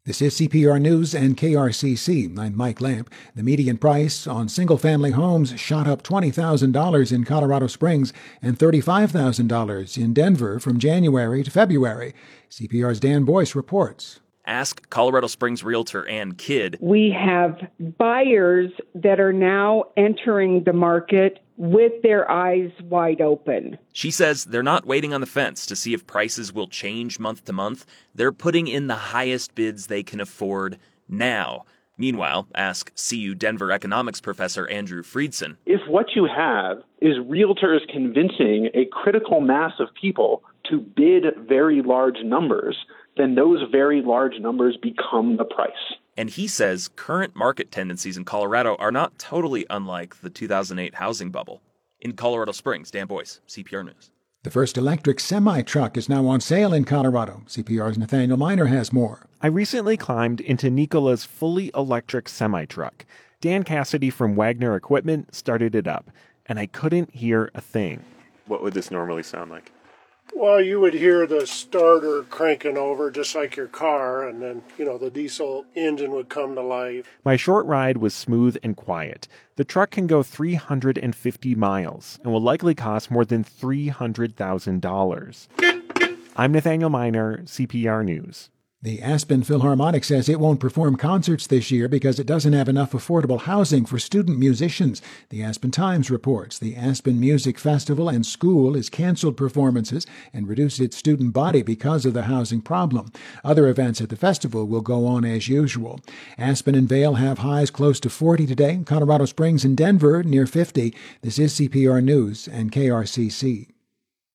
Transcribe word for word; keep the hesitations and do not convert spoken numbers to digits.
This is C P R News and K R C C. I'm Mike Lamp. The median price on single-family homes shot up twenty thousand dollars in Colorado Springs and thirty-five thousand dollars in Denver from January to February. C P R's Dan Boyce reports. Ask Colorado Springs realtor Ann Kidd. We have buyers that are now entering the market with their eyes wide open. She says they're not waiting on the fence to see if prices will change month to month. They're putting in the highest bids they can afford now. Meanwhile, ask C U Denver economics professor Andrew Friedson. If what you have is realtors convincing a critical mass of people to bid very large numbers, then those very large numbers become the price. And he says current market tendencies in Colorado are not totally unlike the two thousand eight housing bubble. In Colorado Springs, Dan Boyce, C P R News. The first electric semi-truck is now on sale in Colorado. C P R's Nathaniel Miner has more. I recently climbed into Nikola's fully electric semi-truck. Dan Cassidy from Wagner Equipment started it up, and I couldn't hear a thing. What would this normally sound like? Well, you would hear the starter cranking over just like your car, and then, you know, the diesel engine would come to life. My short ride was smooth and quiet. The truck can go three hundred fifty miles and will likely cost more than three hundred thousand dollars. I'm Nathaniel Miner, C P R News. The Aspen Philharmonic says it won't perform concerts this year because it doesn't have enough affordable housing for student musicians. The Aspen Times reports the Aspen Music Festival and School has canceled performances and reduced its student body because of the housing problem. Other events at the festival will go on as usual. Aspen and Vail have highs close to forty today. Colorado Springs and Denver near fifty. This is C P R News and K R C C.